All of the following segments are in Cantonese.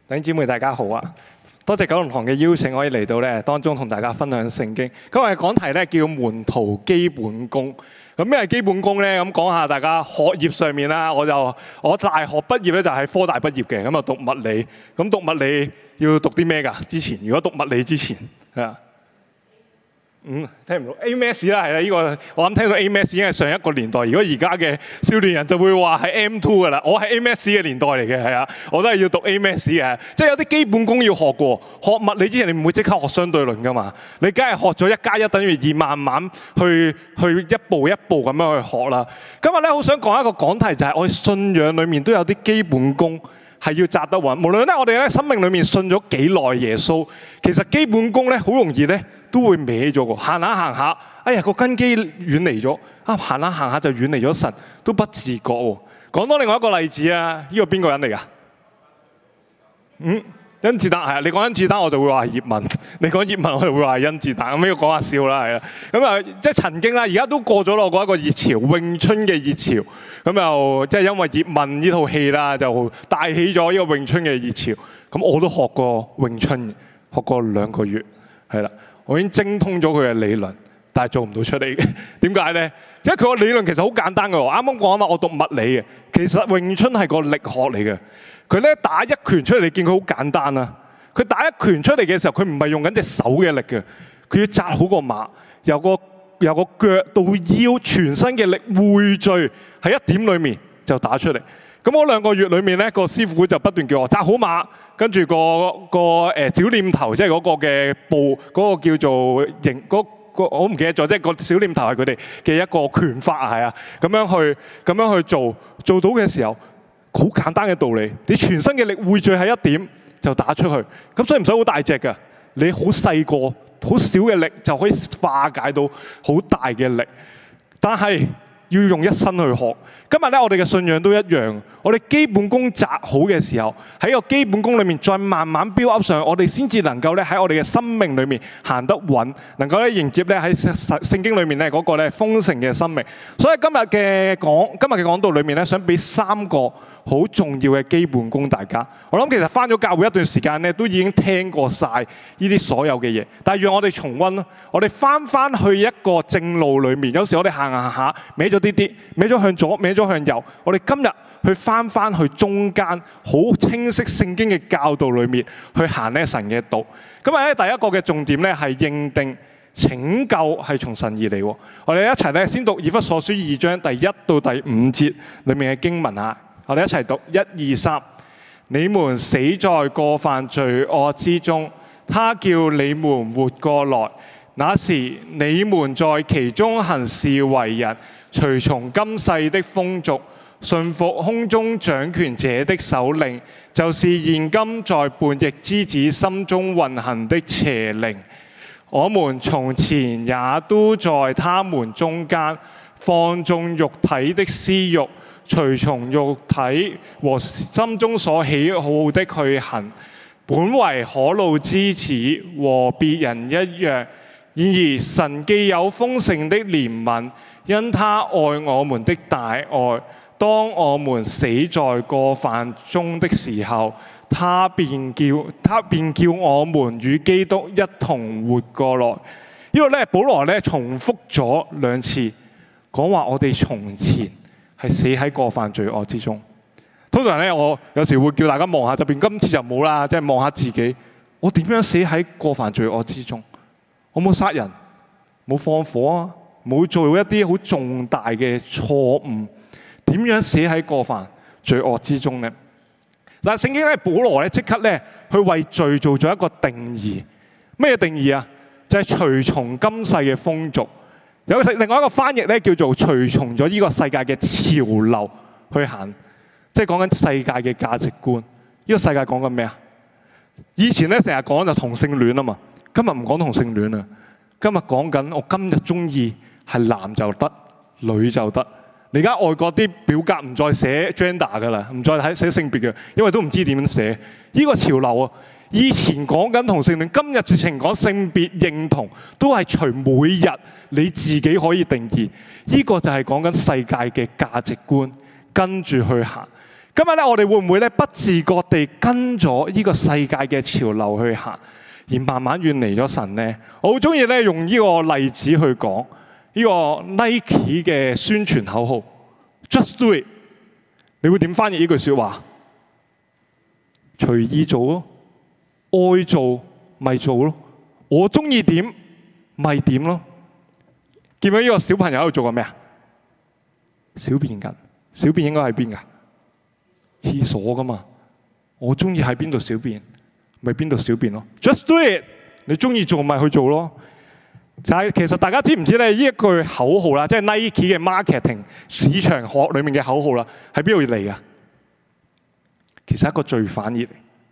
弟兄姊妹大家好啊！多謝九龍堂嘅邀請，可以嚟到咧當中同大家分享聖經。今日嘅講題咧叫門徒基本功。咁咩係基本功咧？咁講下大家學業上面啦。我大學畢業咧就係科大畢業嘅，咁啊讀物理。咁讀物理要讀啲咩㗎？之前如果讀物理之前係啊。聽唔到 A.M.S 啦，係啦，呢個我諗聽到 A.M.S 已經係上一個年代。如果而家嘅少年人就會話係 M2 噶啦，我係 A.M.S 嘅年代嚟嘅，係啊，我都係要讀 A.M.S 嘅，即係有啲基本功要學過。學物理之前你唔會即刻學相對論噶嘛，你梗係學咗1+1等於2，慢慢去一步一步咁樣去學啦。今日咧好想講一個講題，就係我哋信仰裏面都有啲基本功係要扎得穩。無論咧我哋咧生命裏面信咗幾耐耶穌，其實基本功咧好容易咧都會歪咗喎，行下，哎呀個根基遠離咗，行下就遠離咗神，都不自覺喎。講多另外一個例子啊，呢個邊個人嚟㗎？甄子丹係啊，你講甄子丹我就會話係葉問，你講葉問我就會話係甄子丹，咁呢個講下笑啦，係啦。咁啊，即係曾經啦，而家都過咗落過一個熱潮，詠春嘅熱潮，咁又即係因為葉問呢套戲啦，就帶起咗呢個詠春嘅熱潮。咁我都學過詠春，學過2個月，係啦。我已經精通咗佢嘅理論，但係做唔到出嚟嘅。點解咧？因為佢個理論其實好簡單嘅。我啱啱講啊嘛，我讀物理嘅，其實詠春係個力學嚟嘅。佢咧打一拳出嚟，你見佢好簡單啊。佢打一拳出嚟嘅時候，佢唔係用緊隻手嘅力嘅，佢要紮好個馬，由個腳到腰，全身嘅力匯聚喺一點裡面就打出嚟。咁嗰2個月裏面咧，個師傅就不斷叫我紮好馬，跟住個小念頭，即係嗰個嘅步，嗰個叫做形，我唔記得咗，即係個小念頭係佢哋嘅一個拳法係啊，咁樣去做到嘅時候，好簡單嘅道理，你全身嘅力匯聚喺一點就打出去，咁所以唔使好大隻㗎，你好細個、好少嘅力就可以化解到好大嘅力，但係要用一生去學。今日咧，我哋嘅信仰都一樣。我哋基本功扎好嘅時候，喺個基本功裏面再慢慢 build up 上，我哋先至能夠咧喺我哋嘅生命裏面行得穩，能夠咧迎接咧喺聖經裏面咧嗰個咧豐盛嘅生命。所以今日嘅講道裏面咧，想俾3個好重要嘅基本功大家。我諗其實返咗教會一段時間咧，都已經聽過晒呢啲所有嘅嘢。但係讓我哋重溫咯，我哋返去一個正路裏面。有時我哋行下歪咗啲，歪咗向左，歪咗向右。我哋今日去返去中間，好清晰聖經嘅教導裏面去行呢神嘅道。今日咧第一個嘅重點咧係認定拯救係從神而嚟。我哋一齊咧先讀以弗所書2章第1到第5節裏面嘅經文啊！我哋一齊讀1、2、3。你們死在過犯罪惡之中，他叫你們活過來。那時你們在其中行事為人，隨從今世的風俗，順服空中掌權者的首領，就是現今在叛逆之子心中運行的邪靈。我們從前也都在他們中間，放縱肉體的私欲，隨從肉體和心中所喜好的去行，本為可怒之恥，和別人一樣。然而神既有豐盛的憐憫，因他愛我們的大愛，當我們死在過犯中的時候，他便叫我們與基督一同活過來。呢度咧，保羅咧重複咗2次，講話我哋從前係死喺過犯罪惡之中。通常咧，我有時會叫大家望下側邊，今次就冇啦，即係望下自己，我點樣死喺過犯罪惡之中？我冇殺人，冇放火啊，冇做一啲好重大嘅錯誤，點樣死喺過犯罪惡之中呢？但係聖經咧，保羅咧即刻咧去為罪做咗一個定義。咩定義啊？就係隨從今世嘅風俗。有另外一個翻譯咧，叫做隨從咗呢個世界嘅潮流去行，即係講緊世界嘅價值觀。呢個世界講緊咩啊？以前咧成日講就同性戀啊嘛，今日唔講同性戀啦，今日講緊我今日中意係男就得，女就得。你而家外國啲表格唔再寫 gender 噶啦，唔再寫性別嘅，因為都唔知點樣寫。呢個潮流啊！以前講緊同性戀，今日直情講性別認同，都係隨每日你自己可以定義。呢個就係講緊世界嘅價值觀，跟住去行。 今日咧，我哋會唔會咧不自覺地跟咗呢個世界嘅潮流去行，而慢慢遠離咗神呢？我好中意咧用呢個例子去講呢個 Nike 嘅宣傳口號 Just Do It。你會點翻譯呢句說話？隨意做咯，愛做咪做咯，我中意點咪點咯。見到呢個小朋友喺度做緊咩啊？小便緊，小便應該喺邊噶？廁所噶嘛，我中意喺邊度小便，咪邊度小便咯。Just do it， 你中意做咪去做咯。但係其實大家知唔知咧？呢一句口號啦，即係 Nike 嘅 marketing 市場學裏面嘅口號啦，喺邊度嚟噶？其實係一個罪犯而嚟。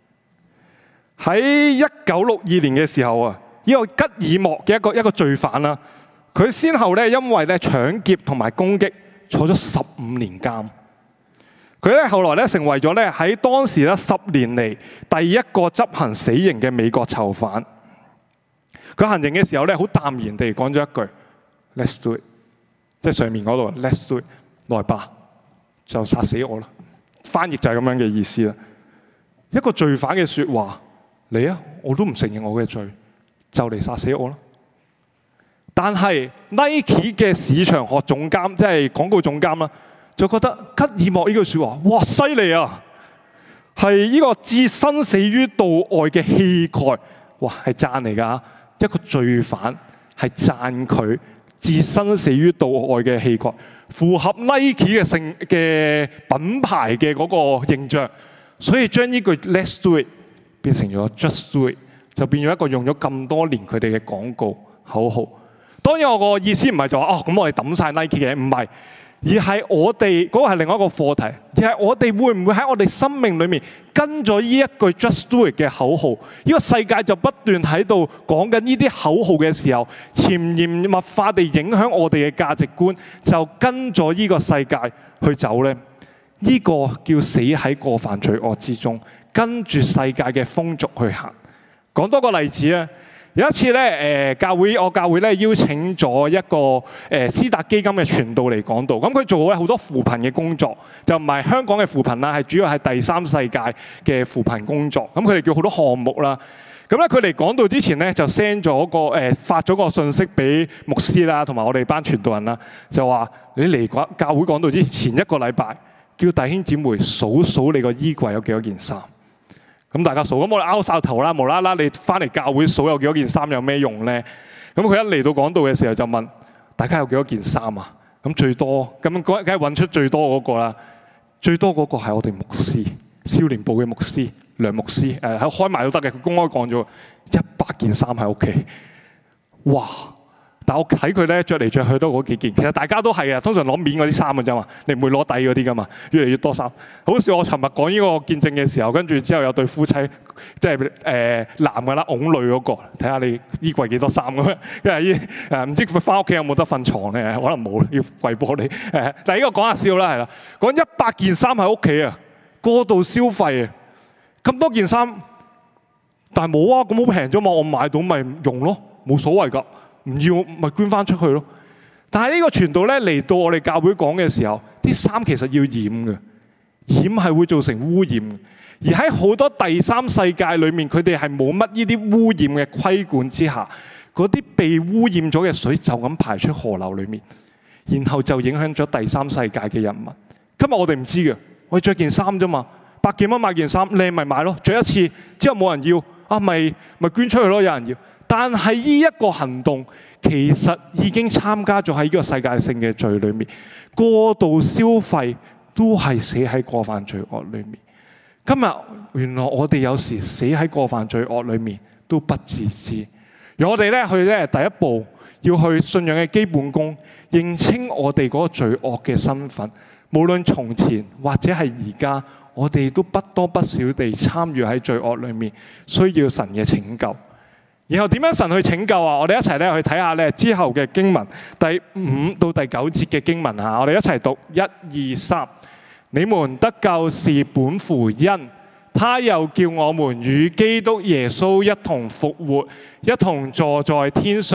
喺1962年嘅時候啊，呢個吉爾莫嘅一個罪犯啦，佢先後咧因為咧搶劫同埋攻擊坐咗15年監。佢咧後來咧成為咗咧喺當時咧10年嚟第一個執行死刑嘅美國囚犯。佢行刑嘅時候咧好淡然地講咗一句 Let's do it， 即係上面嗰度 Let's do it， 來吧，就殺死我啦。翻譯就係咁樣嘅意思啦。一個罪犯嘅說話，嚟啊，我都唔承認我嘅罪，就嚟殺死我啦。但係 Nike 嘅市場學總監，即係廣告總監啦，就覺得吉爾莫呢句說話，哇，犀利啊！係呢個置生死於度外嘅氣概，哇，係讚嚟㗎。一個罪犯係讚佢置生死於度外嘅氣概，符合 Nike 嘅品牌嘅嗰個形象，所以將呢句 Let's do it 變成咗 Just do it， 就變咗一個用咗咁多年佢哋嘅廣告口號。當然我個意思唔係就話咁我哋抌晒 Nike 嘅，唔係。而係我哋嗰個係另外一個課題，而係我哋會唔會喺我哋生命裏面跟咗呢一句 Just Do It 嘅口號？呢個世界就不斷喺度講緊呢啲口號嘅時候，潛移默化地影響我哋嘅價值觀，就跟咗呢個世界去走咧。呢個叫死喺過犯罪惡之中，跟住世界嘅風俗去行。講多個例子啊！有一次咧，我教會咧邀請咗一個斯達基金嘅傳道嚟講道，咁佢做好多扶貧嘅工作，就唔係香港嘅扶貧啦，係主要係第三世界嘅扶貧工作。咁佢哋叫好多項目啦。咁咧佢嚟講道之前咧就 send 咗發咗個信息俾牧師啦，同埋我哋班傳道人啦，就話你嚟教會講道之前一個禮拜，叫弟兄姊妹數數你個衣櫃有幾多件衫。咁大家數，咁我哋拗晒頭啦，無啦啦你翻嚟教會數有幾多件衫有咩用咧？咁佢一嚟到講道嘅時候就問大家有幾多件衫啊？咁最多，咁梗係揾出最多嗰個啦。最多嗰個係我哋牧師，少年部嘅牧師梁牧師，喺開埋都得嘅，佢公開講咗100件衫喺屋企。哇！但我睇佢咧着嚟着去都嗰幾件，其實大家都係啊，通常攞面嗰啲衫嘅啫嘛，你唔會攞底嗰啲噶嘛，越嚟越多衫。好似我尋日講呢個見證嘅時候，跟住之後有對夫妻，即係男嘅啦，擁女嗰個，睇下你衣櫃幾多衫咁樣，因為唔知佢翻屋企有冇得瞓床咧，可能冇，要跪玻璃。但係呢個講下笑啦，係啦，講100件衫喺屋企啊，過度消費啊，咁多件衫，但係冇啊，咁好平啫嘛，我買到咪用咯，冇所謂㗎。唔要咪捐翻出去咯。但係呢個傳道咧嚟到我哋教會講嘅時候，啲衫其實要染嘅，染係會造成污染。而喺好多第三世界裏面，佢哋係冇乜呢啲污染嘅規管之下，嗰啲被污染咗嘅水就咁排出河流裏面，然後就影響咗第三世界嘅人民。今日我哋唔知嘅，我哋着件衫啫嘛，100幾蚊買件衫，靚咪買咯，着一次之後冇人要啊，咪捐出去咯，有人要。但係呢一個行動其實已經參加咗喺呢個世界性嘅罪裏面，過度消費都係死喺過犯罪惡裏面。今日原來我哋有時死喺過犯罪惡裏面都不自知。而我哋去第一步要去信仰嘅基本功，認清我哋嗰個罪惡嘅身份。無論從前或者係而家，我哋都不多不少地參與喺罪惡裏面，需要神嘅拯救。然後點樣神去拯救啊？我哋一齊去睇下之後嘅經文，第5到第9節嘅經文啊！我哋一齊讀1、2、3。你們得救是本乎恩，他又叫我們與基督耶穌一同復活，一同坐在天上，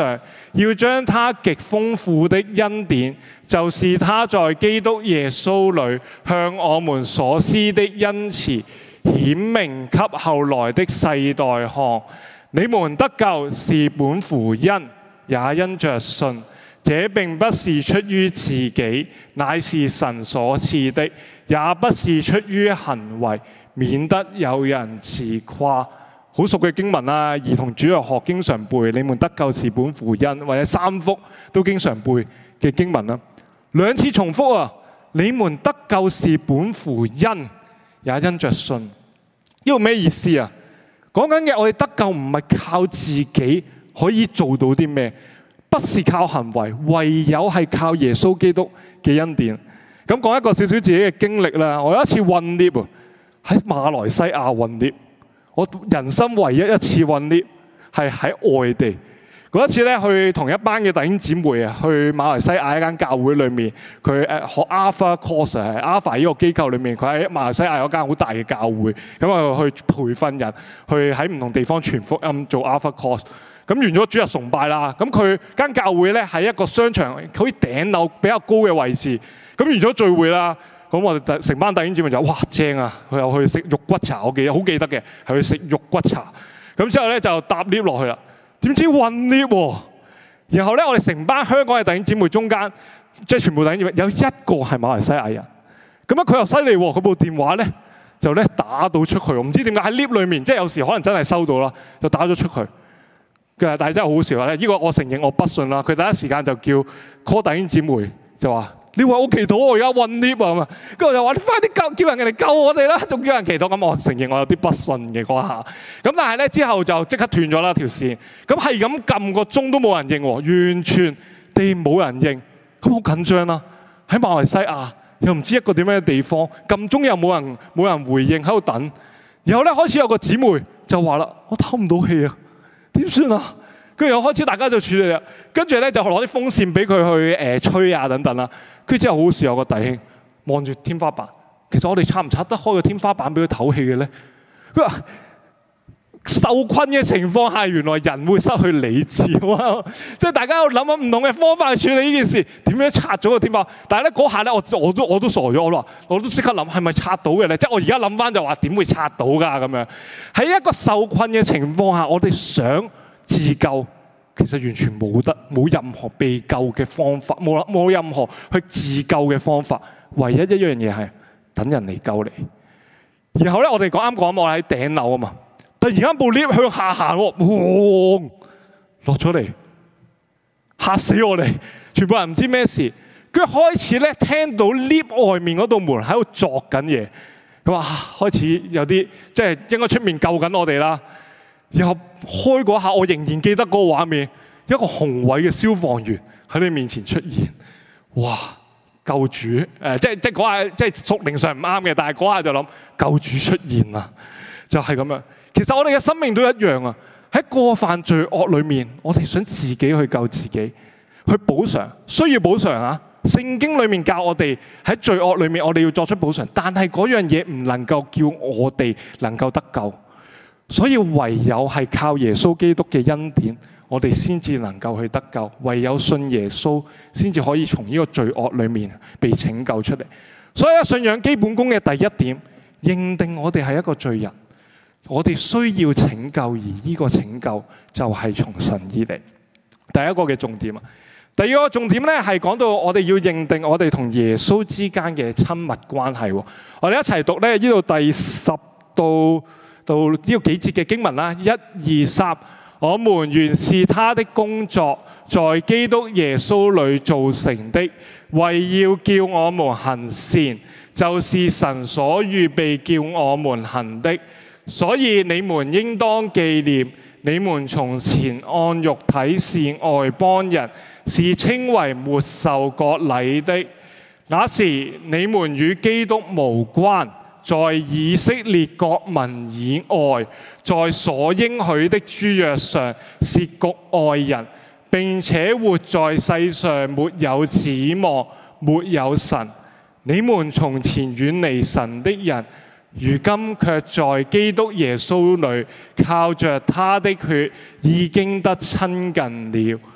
要將他極豐富的恩典，就是他在基督耶穌裏向我們所施的恩慈，顯明給後來的世代看。你們得救是本乎恩，也因着信。這並不是出於自己，乃是神所賜的，也不是出於行為，免得有人自誇。好熟嘅經文啦，兒童主日學經常背。你們得救是本乎恩，或者三福都經常背嘅經文啦。兩次重複啊！你們得救是本乎恩，也因着信。呢個咩意思啊？講緊嘅我哋得救唔係靠自己可以做到啲咩，不是靠行為，唯有係靠耶穌基督嘅恩典。咁講一個少少自己嘅經歷啦。我有一次混 lift 喺馬來西亞混 lift，我人生唯一一次混 lift係喺外地。嗰一次咧，去同一班嘅弟兄姊妹啊，去馬來西亞一間教會裏面，佢學 Alpha Course 係 Alpha 呢個機構裏面，佢喺馬來西亞有間好大嘅教會，咁啊去培訓人，去喺唔同地方傳福音做 Alpha Course。咁完咗主日崇拜啦，咁佢間教會咧喺一個商場，好似頂樓比較高嘅位置。咁完咗聚會啦，咁我哋成班弟兄姊妹就哇正啊！佢又去食肉骨茶，我好記得嘅，係去食肉骨茶。咁之後咧就搭 lift 落去啦。點知混 lift 喎？然後咧，我哋成班香港嘅弟兄姊妹中間，即係全部弟兄姊妹有一個係馬來西亞人。咁啊，佢又犀利喎！佢部電話咧就咧打到出去，我唔知點解喺 lift 裏面，即係有時可能真係收到啦，就打咗出去。但係真係好笑咧！呢個我承認我不信啦。佢第一時間就叫 call 弟兄姊妹，就話：你為我祈禱，我而家混 lift 啊嘛！跟住我就話：你快啲叫人嚟救我哋啦！仲叫人祈禱。咁我承認我有啲不信嘅嗰下。咁但係咧之後就即刻斷咗啦條線。咁係咁撳個鐘都冇人應喎，完全地冇人應。咁好緊張啦！喺馬來西亞又唔知一個點樣嘅地方，撳鐘又冇人回應，喺度等。然後咧開始有個姊妹就話啦：我唞唔到氣啊！點算啊？跟住又開始大家就處理啦。跟住咧就攞啲風扇俾佢去吹啊等等啦。跟住之後好似有個弟兄望住天花板，其實我哋拆唔拆得開個天花板俾佢唞氣嘅咧？佢話受困嘅情況下，原來人會失去理智喎。即係大家要諗下唔同嘅方法去處理呢件事，點樣拆咗個天花板？但係咧嗰下咧，我都傻咗，我都即刻諗係咪拆到嘅咧？即係我而家諗翻就話點會拆到㗎咁樣？喺一個受困嘅情況下，我哋想自救，其實完全冇任何被救嘅方法，冇任何去自救嘅方法。唯一一樣嘢係等人嚟救你。然後咧，我哋啱講我喺頂樓啊嘛。突然間部 lift 向下行喎，落咗嚟，嚇死我哋！全部人唔知咩事，跟住開始咧聽到 lift 外面嗰道門喺度作緊嘢，咁啊開始有啲即係應該出面救緊我哋啦。然後開嗰下，我仍然記得嗰個畫面，一個宏偉嘅消防員喺你面前出現，哇！救主即係嗰下即係屬靈上唔啱嘅，但係嗰下就諗救主出現啦，就係咁樣。其實我哋嘅生命都一樣啊！喺過犯罪惡裏面，我哋想自己去救自己，去補償，需要補償啊！聖經裏面教我哋喺罪惡裏面，我哋要作出補償，但係嗰樣嘢唔能夠叫我哋能夠得救，所以唯有係靠耶穌基督嘅恩典，我哋先至能夠去得救。唯有信耶穌，先至可以從呢個罪惡裏面被拯救出嚟。所以信仰基本功嘅第一點，認定我哋係一個罪人。我哋需要拯救，而呢個拯救就係從神而嚟。第一個嘅重點啊，第二個重點咧係講到我哋要認定我哋同耶穌之間嘅親密關係。我哋一齊讀咧呢度第10到呢個幾節嘅經文啦。1、2、3，我們原是他的工作，在基督耶穌裏造成的，為要叫我們行善，就是神所預備叫我們行的。所以你們應當紀念，你們從前按肉體是外邦人，是稱為沒受割禮的。那時你們與基督無關，在以色列國民以外，在所應許的諸約上是局外人，並且活在世上沒有指望，沒有神。你們從前遠離神的人，如今卻在基督耶穌裏靠着他的血已經得親近了。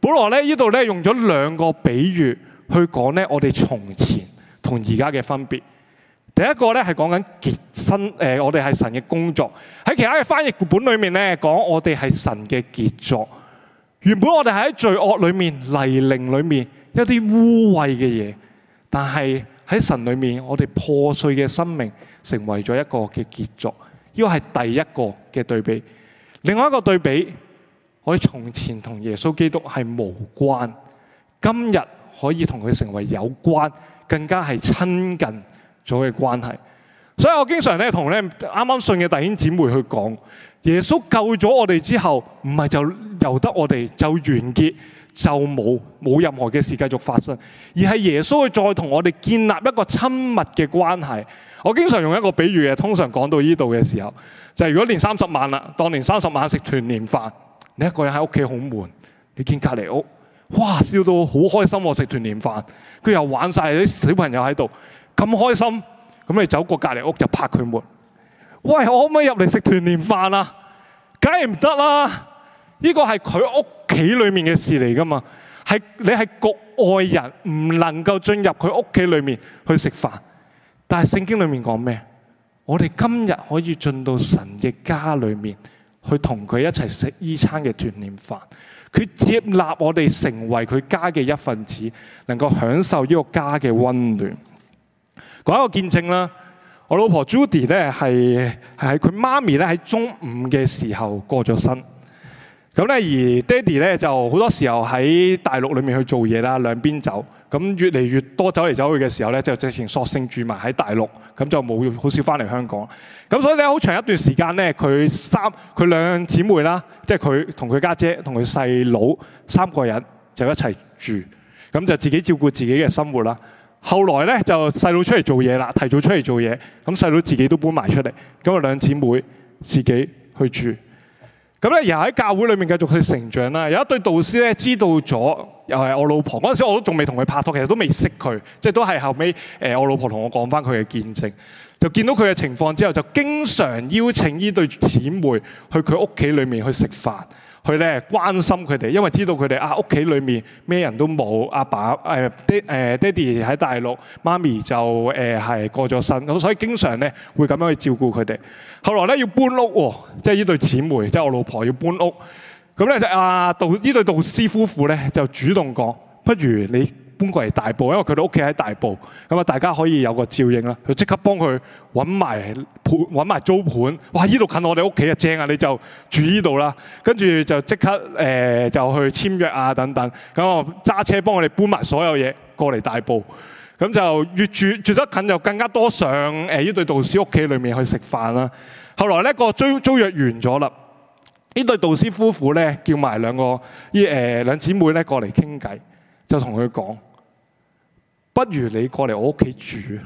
保羅咧呢度咧用咗兩個比喻去講咧我哋從前同而家嘅分別。第一個咧係講緊結身，我哋係神嘅工作。喺其他嘅翻譯本裏面咧講我哋係神嘅傑作。原本我哋喺罪惡裏面、泥濘裏面一啲污穢嘅嘢，但係喺神裏面我哋破碎嘅生命成為咗一個嘅傑作。呢個係第一個嘅對比。另外一個對比，我哋從前同耶穌基督係無關，今日可以同佢成為有關，更加係親近咗嘅關係。所以我經常咧同咧啱啱信嘅弟兄姊妹去講，耶穌救咗我哋之後，唔係就由得我哋就完結，就冇任何嘅事繼續發生，而係耶穌去再同我哋建立一個親密嘅關係。我經常用一個比喻嘅，通常講到呢度嘅時候，就係如果年30晚啦，當年30晚食團年飯，你一個人喺屋企好悶，你見隔離屋，哇笑到好開心喎，食團年飯，佢又玩晒啲小朋友喺度，咁開心，咁你走過隔離屋就拍佢門，喂，我可唔可以入嚟食團年飯啊？梗係唔得啦！呢個係佢屋企裏面嘅事嚟噶嘛，係你係局外人，唔能夠進入佢屋企裏面去食飯。但係聖經裏面講咩？我哋今日可以進到神嘅家裏面，去同佢一齊食呢餐嘅團年飯。佢接納我哋成為佢家嘅一份子，能夠享受呢個家嘅溫暖。講一個見證啦，我老婆 Judy 咧係佢媽咪咧喺中午嘅時候過咗身。咁咧而爹哋咧就好多時候喺大陸裏面去做嘢啦，兩邊走。咁越嚟越多走嚟走去嘅時候咧，就直情索性住埋喺大陸，咁就冇好少翻嚟香港。咁所以咧好長一段時間咧，佢兩姊妹啦，即係佢同佢家姐同佢細佬3個人就一齊住，咁就自己照顧自己嘅生活啦。後來咧就細佬出嚟做嘢啦，提早出嚟做嘢，咁細佬自己都搬埋出嚟，咁啊兩姊妹自己去住。咁咧，然後喺教會裏面繼續去成長啦。有一對導師咧，知道咗又係我老婆嗰陣時，我都仲未同佢拍拖，其實都未識佢，即係都係後尾我老婆同我講翻佢嘅見證，就見到佢嘅情況之後，就經常邀請呢對姊妹去佢屋企裏面去食飯，去咧關心佢哋，因為知道佢哋屋企裏面咩人都冇，阿爸爹哋喺大陸，媽咪就係過咗身，咁所以經常咧會咁樣去照顧佢哋。後來咧要搬屋喎，即係呢對姊妹，即係我老婆要搬屋。咁咧就呢對導師夫婦咧就主動講，不如你搬過嚟大埔，因為佢哋屋企喺大埔，咁啊大家可以有個照應啦。佢即刻幫佢揾埋租盤，哇！呢度近我哋屋企啊，正啊，你就住呢度啦。跟住就即刻就去簽約啊等等，咁我揸車幫我哋搬埋所有嘢過嚟大埔。咁就越住得近，就更加多上呢對導師屋企裏面去食飯啦。後來咧個租約完咗啦，呢對導師夫婦咧叫埋兩姊妹咧過嚟傾偈，就同佢講：不如你過嚟我屋企住。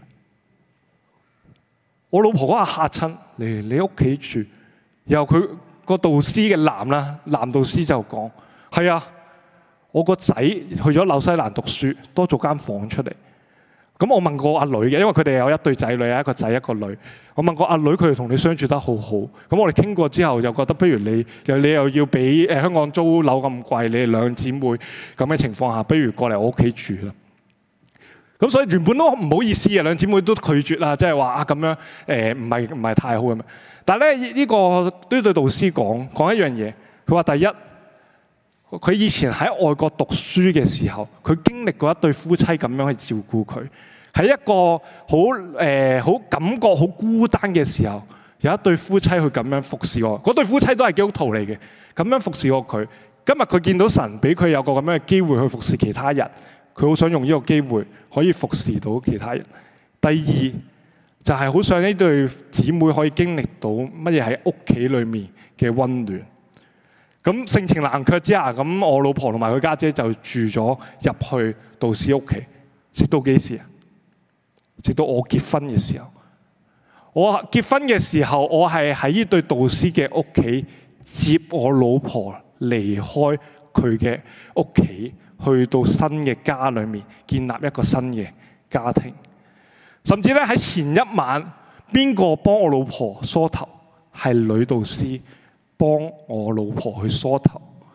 我老婆嗰下嚇親，嚟你屋企住。然後佢個導師嘅男導師就講：係啊，我個仔去咗紐西蘭讀書，多咗間房出嚟。咁我問過阿女嘅，因為佢哋有一對仔女，一個仔一個女。我問過阿女，佢哋同你相處得好好。咁我哋傾過之後，又覺得不如你又要俾香港租樓咁貴，你哋兩姊妹咁嘅情況下，不如過嚟我屋企住啦。咁所以原本都唔好意思嘅，兩姊妹都拒絕啦，即係話咁樣唔係太好咁樣。但係咧呢個對導師講一樣嘢，佢話第一，佢以前喺外國讀書嘅時候，佢經歷過一對夫妻咁樣去照顧佢，喺一個好感覺好孤單嘅時候，有一對夫妻去咁樣服侍我。嗰對夫妻都係基督徒嚟嘅，咁樣服侍過佢。今日佢見到神俾佢有個咁樣嘅機會去服侍其他人，佢好想用呢個機會可以服侍到其他人。第二就係好想呢對姊妹可以經歷到乜嘢喺屋企裏面嘅溫暖。咁盛情難卻之下，咁我老婆同埋佢家姐就住咗入去導師屋企，直到幾時啊？直到我結婚嘅時候。我結婚嘅時候，我係喺呢對導師嘅屋企接我老婆離開佢嘅屋企，去到新嘅家裏面建立一個新嘅家庭。甚至咧喺前一晚，邊個幫我老婆梳頭？係女導師幫我老婆去梳頭。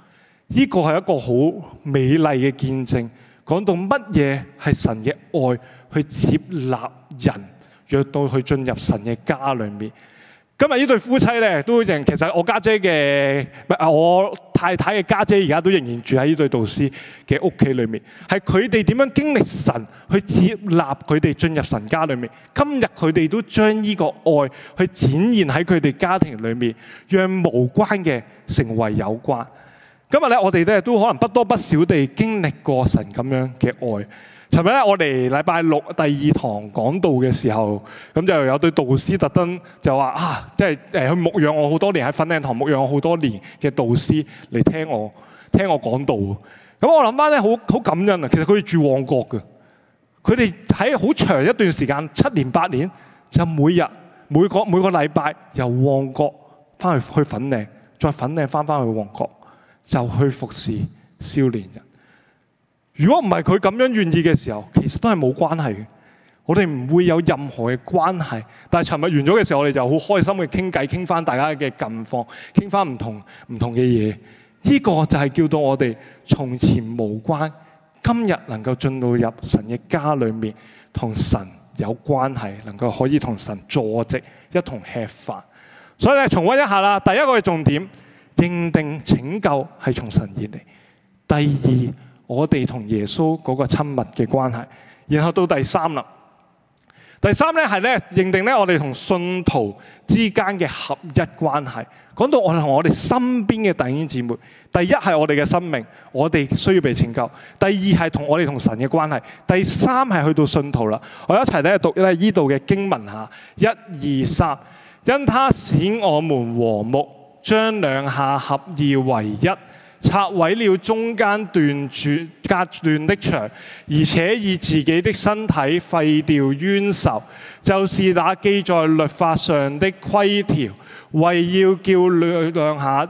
呢個係一個好美麗嘅見證，講到乜嘢係神嘅愛去接納人，讓到佢進入神嘅家裏面。今日呢對夫妻咧都仍，其實我家姐嘅我太太嘅家姐而家都仍然住喺呢對導師嘅屋企裏面。係佢哋點樣經歷神去接納佢哋進入神家裏面。今日佢哋都將呢個愛去展現喺佢哋家庭裏面，讓無關嘅成為有關。今日咧我哋咧都可能不多不少地經歷過神咁樣嘅愛。尋日咧，我哋禮拜六第2堂講道嘅時候，咁就有對導師特登就話啊，即係去牧養我好多年，喺粉嶺堂牧養我好多年嘅導師嚟聽我講道。咁我諗翻咧，好感恩啊！其實佢哋住旺角嘅，佢哋喺好長一段時間7年8年，就每個禮拜由旺角翻去粉嶺，再粉嶺翻去旺角，就去服侍少年人。如果唔係佢咁樣願意嘅時候，其實都係冇關係嘅。我哋唔會有任何嘅關係。但係尋日完咗嘅時候，我哋就好開心嘅傾偈，傾翻大家嘅近況，傾翻唔同嘅嘢。呢個就係叫到我哋從前無關，今日能夠進到入神嘅家裏面，同神有關係，能夠可以同神坐席，一同吃飯。所以咧，重溫一下啦。第一個嘅重點，認定拯救係從神而嚟。第二，我哋同耶穌嗰個親密嘅關係，然後到第三啦。第三咧係咧認定咧我哋同信徒之間嘅合一關係。講到我哋同我哋身邊嘅弟兄姊妹，第一係我哋嘅生命，我哋需要被拯救；第二係我哋同神嘅關係；第三係去到信徒啦。我一齊咧讀咧呢度嘅經文下，1、2、3，因他使我們和睦，將兩下合二為一。拆毀了中間隔斷的牆，而且以自己的身體廢掉冤仇，就是那記在律法上的規條，為要叫兩下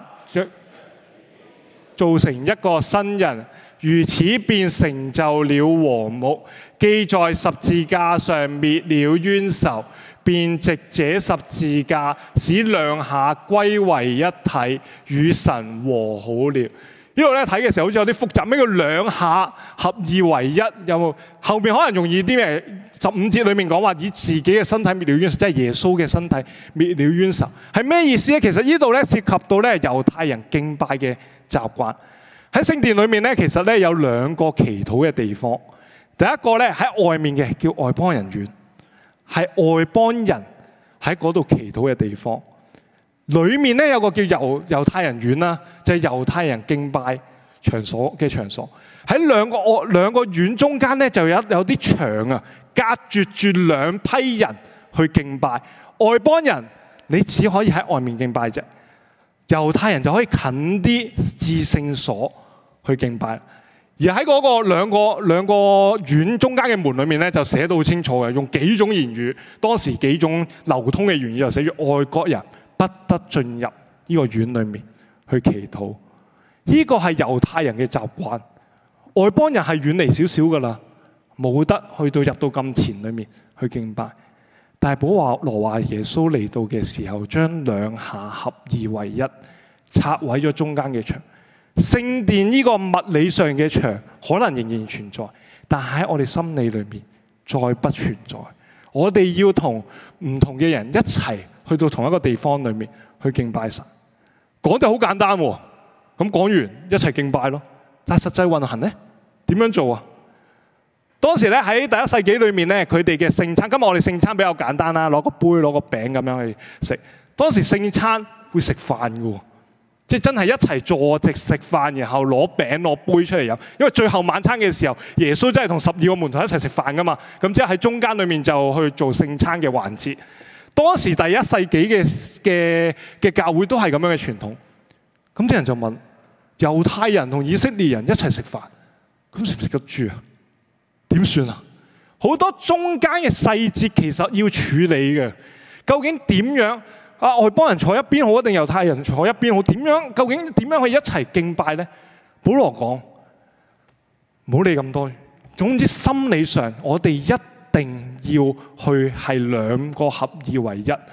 造成一個新人，如此便成就了和睦。記在十字架上滅了冤仇，便藉這十字架使兩下歸為一體，與神和好了。呢度咧睇嘅時候好似有啲複雜，咩叫兩下合二為一？有冇後面可能容易啲咩？15節裏面講話以自己嘅身體滅了冤仇，即係耶穌嘅身體滅了冤仇，係咩意思咧？其實呢度咧涉及到咧猶太人敬拜嘅習慣。喺聖殿裏面咧，其實咧有2個祈禱嘅地方。第一個咧喺外面嘅叫外邦人院，係外邦人喺嗰度祈禱嘅地方。裏面咧有個叫猶太人院啦，就係猶太人敬拜場所嘅場所。喺兩個院中間咧就有啲牆啊，隔絕住2批人去敬拜。外邦人你只可以喺外面敬拜啫，猶太人就可以近啲至聖所去敬拜。而喺嗰個兩個院中間嘅門裏面咧，就寫到好清楚嘅，用幾種言語，當時幾種流通嘅言語，就寫住外國人不得進入呢個院裏面去祈禱。呢個係猶太人嘅習慣，外邦人係遠離少少噶啦，冇得去到入到咁前裏面去敬拜。但係保羅話耶穌嚟到嘅時候，將兩下合二為一，拆毀咗中間嘅牆。聖殿呢個物理上嘅牆可能仍然存在，但喺我哋心理裏面再不存在。我哋要同唔同嘅人一齊去到同一個地方裏面去敬拜神。講得好簡單喎，咁講完一齊敬拜咯。但係實際運行咧點樣做啊？當時咧喺第1世紀裏面咧，佢哋嘅聖餐，今日我哋聖餐比較簡單啦，攞個杯攞個餅咁樣去食。當時聖餐會食飯嘅喎。即係真係一齊坐席食飯，然後攞餅攞杯出嚟飲。因為最後晚餐嘅時候，耶穌真係同12個門徒一齊食飯噶嘛。咁之後喺中間裏面就去做聖餐嘅環節。當時第1世紀嘅教會都係咁樣嘅傳統。咁啲人就問：猶太人同以色列人一齊食飯，咁食唔食得住啊？點算啊？好多中間嘅細節其實要處理嘅。究竟點樣？外邦人坐一邊好，定猶太人坐一邊好？究竟點樣可以一齊敬拜呢？保羅講唔好理咁多，總之心理上我哋一定要去係2個合二為一，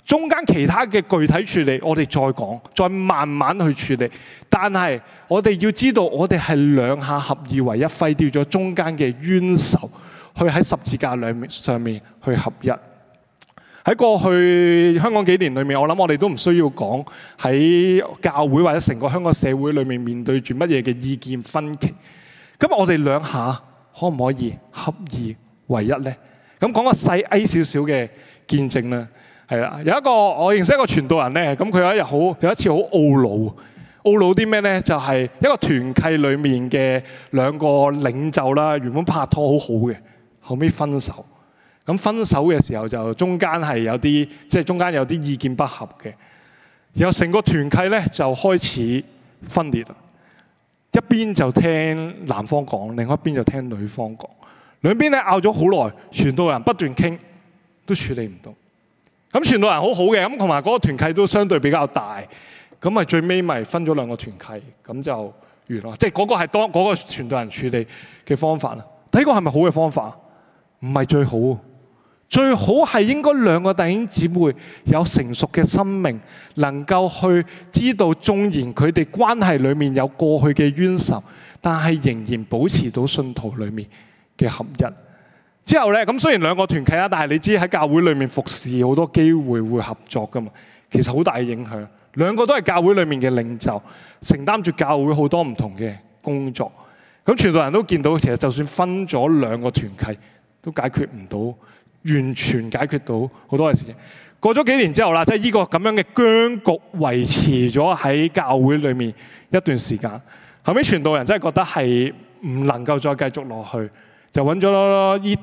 中間其他嘅具體處理，我哋再講，再慢慢去處理。但係我哋要知道，我哋係兩下合二為一，廢掉咗中間嘅冤仇，去喺十字架上面去合一。喺過去香港幾年裏面，我諗我哋都唔需要講喺教會或者成個香港社會裏面對住乜嘢嘅意見分歧。咁我哋兩下可唔可以合二為一呢？咁講個細 A 少少嘅見證啦。係啦，我認識一個傳道人咧，咁佢有一次好懊惱啲咩咧？就係一個團契裏面嘅兩個領袖啦，原本拍拖好好嘅，後尾分手。咁分手嘅時候就中間係有啲意見不合嘅，然後成個團契咧就開始分裂啦。一邊就聽男方講，另一邊就聽女方講，兩邊咧拗咗好耐，傳道人不斷傾，都處理唔到。咁傳道人好好嘅，咁同埋嗰個團契都相對比較大，咁咪最尾咪分咗兩個團契，咁就完咯。即係嗰個係嗰個傳道人處理嘅方法啦。第一個係咪好嘅方法？唔係最好，最好係應該兩個弟兄姊妹有成熟嘅生命，能夠去知道縱然佢哋關係裡面有過去嘅冤仇，但係仍然保持到信徒裡面嘅合一。之後咧，咁雖然兩個團契啦，但係你知喺教會裏面服侍好多機會會合作噶嘛，其實好大嘅影響。兩個都係教會裏面嘅領袖，承擔住教會好多唔同嘅工作。咁傳道人都見到，其實就算分咗兩個團契，都解決唔到，完全解決到好多嘅事情。過咗幾年之後啦，即係呢個咁樣嘅僵局維持咗喺教會裏面一段時間。後尾傳道人真係覺得係唔能夠再繼續落去。就揾咗呢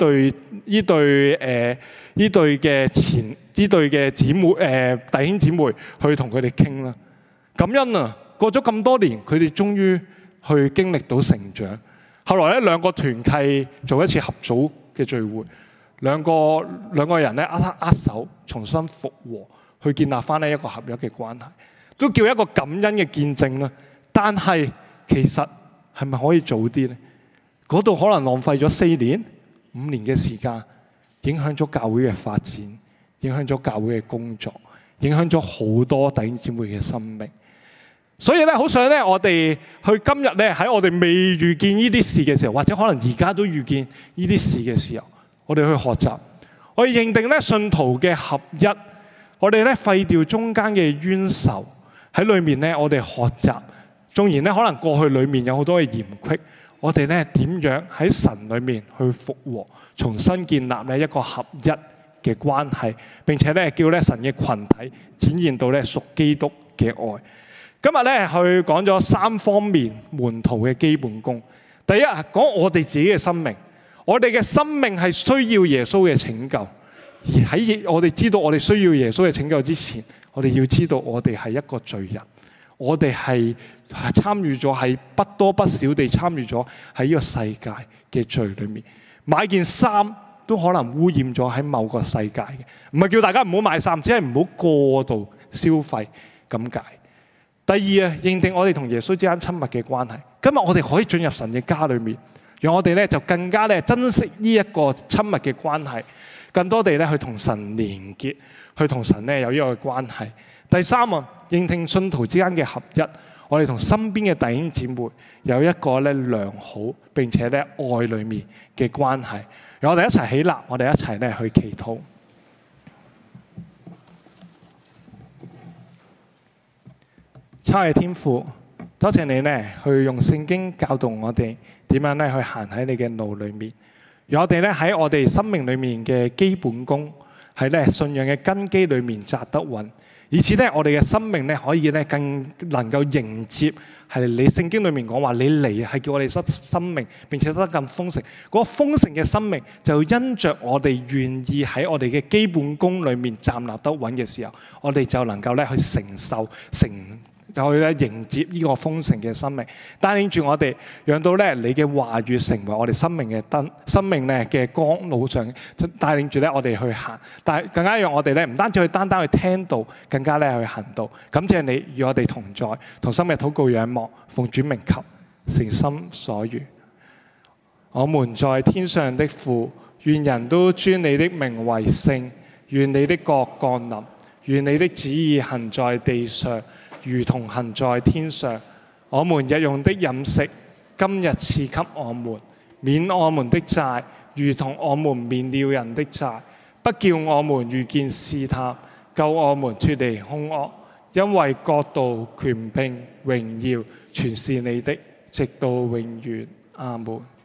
對嘅姊妹弟兄姊妹去同佢哋傾啦。感恩啊！過咗咁多年，佢哋終於去經歷到成長。後來咧，兩個團契做一次合組嘅聚會，兩個人咧握手，重新復和，去建立翻呢一個合一嘅關係，都叫一個感恩嘅見證啦。但係其實係咪可以早啲呢？嗰度可能浪費咗4年、5年嘅時間，影響咗教會嘅發展，影響咗教會嘅工作，影響咗好多弟兄姊妹嘅生命。所以咧，好想咧，我哋去今日咧，喺我哋未遇見呢啲事嘅時候，或者可能而家都遇見呢啲事嘅時候，我哋去學習，我哋認定咧信徒嘅合一，我哋咧廢掉中間嘅冤仇，喺裏面咧，我哋學習，縱然咧可能過去裏面有好多嘅嫌隙。我哋咧點樣喺神裏面去復和，重新建立咧一個合一嘅關係，並且咧叫咧神嘅群體展現到咧屬基督嘅愛。今日咧去講咗3方面門徒嘅基本功。第一，講我哋自己嘅生命，我哋嘅生命係需要耶穌嘅拯救，而喺我哋知道我哋需要耶穌嘅拯救之前，我哋要知道我哋係一個罪人。我哋係參與咗，係不多不少地參與咗喺呢個世界嘅罪裏面。買件衫都可能污染咗喺某個世界嘅，唔係叫大家唔好買衫，只係唔好過度消費咁解。第二啊，認定我哋同耶穌之間親密嘅關係。今日我哋可以進入神嘅家裏面，讓我哋咧就更加咧珍惜呢一個親密嘅關係，更多地咧去同神連結，去同神咧有呢個關係。第三啊，認定信徒之間嘅合一，我哋同身邊嘅弟兄姊妹有一個咧良好並且咧愛裏面嘅關係。讓我哋一齊起立，我哋一齊咧去祈禱。親愛嘅天父，多謝你咧去用聖經教導我哋點樣咧去行喺你嘅路裏面，讓我哋咧喺我哋生命裏面嘅基本功，喺咧信仰嘅根基裏面扎得穩。以此咧，我哋嘅生命咧可以咧更能夠迎接係你聖經裏面講話，你嚟係叫我哋失生命，並且得更豐盛。嗰個豐盛嘅生命就因着我哋願意喺我哋嘅基本功裏面站立得穩嘅時候，我哋就能夠咧去承受去咧迎接呢個豐盛嘅生命，帶領住我哋，讓到咧你嘅話語成為我哋生命嘅燈，生命咧嘅光路上，帶領住咧我哋去行，但係更加讓我哋咧唔單止去單單去聽道，更加咧去行道。感謝你與我哋同在，同心嘅禱告仰望，奉主名求，誠心所願。我們在天上的父，願人都尊你的名為聖，願你的國降臨。 願你的旨意行在地上，如同行在天上。我們日用的飲食，今日賜給我們，免我們的債，如同我們免了人的債。不叫我們遇見試探，救我們脫離兇惡。因為國度、權柄、榮耀，全是你的，直到永遠。阿門。